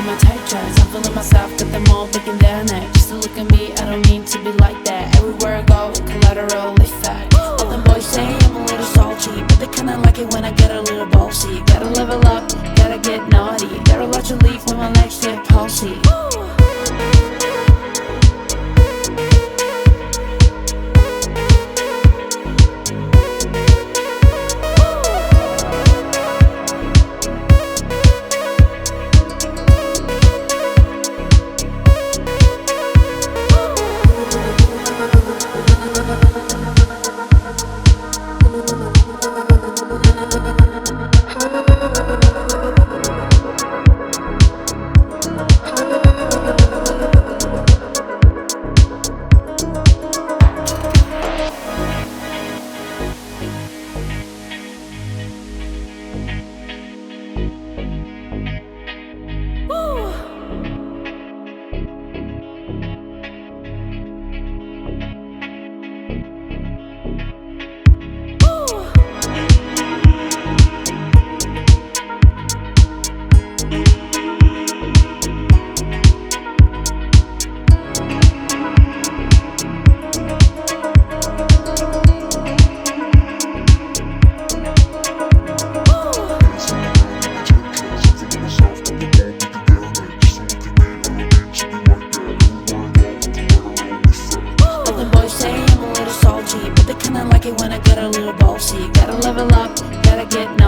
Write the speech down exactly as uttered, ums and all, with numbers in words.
in my tight dress. I'm feeling myself, got them all big in their neck. Just to look at me, I don't need to be like that. Everywhere I go, collateral effect. All them boys say I'm a little salty, but they kinda like it when I get a little ballsy. Gotta level up, gotta get naughty. Gotta let you leave when my legs get palsy. But they kinda like it when I get a little ballsy. Gotta level up, gotta get